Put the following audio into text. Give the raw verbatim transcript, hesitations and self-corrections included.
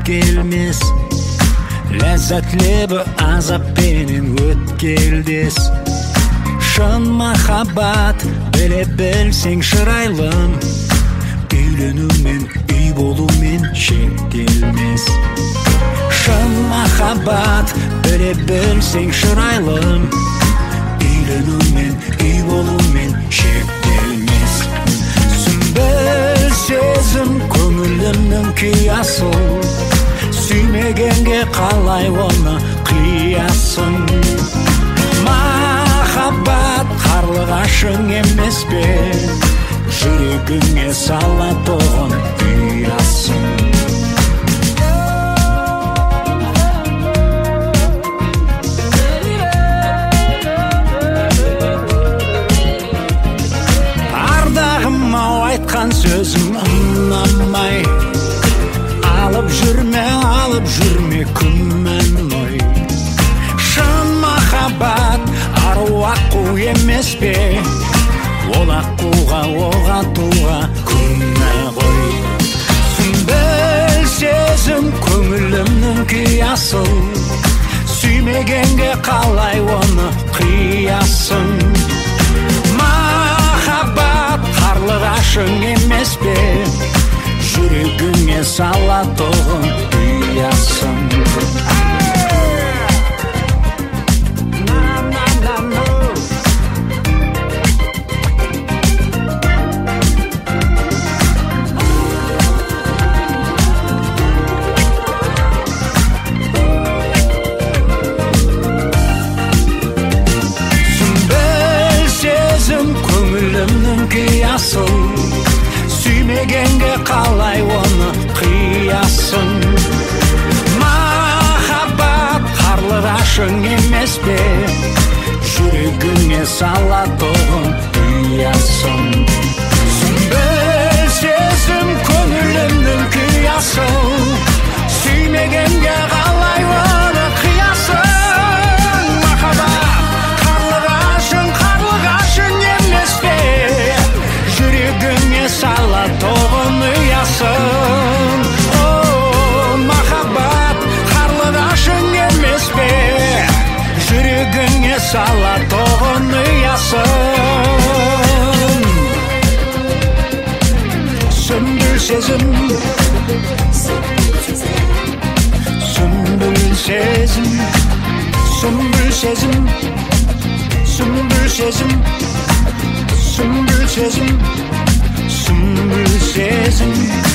келмес, ләззат лебі азаппенен өткелдес. Шын махаббат біле білсең шырайлым, үйленумен үй болумен шектелмес. Шын махаббат біле білсең шырайлым, үйленумен үй болумен шектелмес. Сүмбіл сезім көңілімнің күй асыл, сүймегенге қалай оны қиясың. Махаббат қарлығашың емес пе, жүрегіңе салатұғын ұясың. Ардағым-ау айтқан сөзім ұнамай, алып жүрме, алып жүрме күмән ой. Шын махаббат ару аққу емес пе, ол аққуға оқ атуға күнә ғой. Сүмбіл сезім көңілімнің күй асыл, сүймегенге қалай оны қиясың. Махаббат қарлығашың емес пе, жүрегіңе салатұғын ұясың. Көңілімнің күй асыл, сүймегенге қалай оны қиясың. Махаббат қарлығашың емес пе, жүрегіңе салатұғын ұясың. Сүмбіл сезім көңілімнің күй асыл, сүймегенге қалай оны қиясың. Махаббат қарлығашың, қарлығашың емес пе, жүрегіңе салатұғын ұясың. О, махаббат қарлығашың емес пе, жүрегіңе салатұғын ұясың. Сүмбіл сезім, сүмбіл сезім, сүмбіл сезім, сүмбіл сезім, сүмбіл сезім, сүмбіл сезім.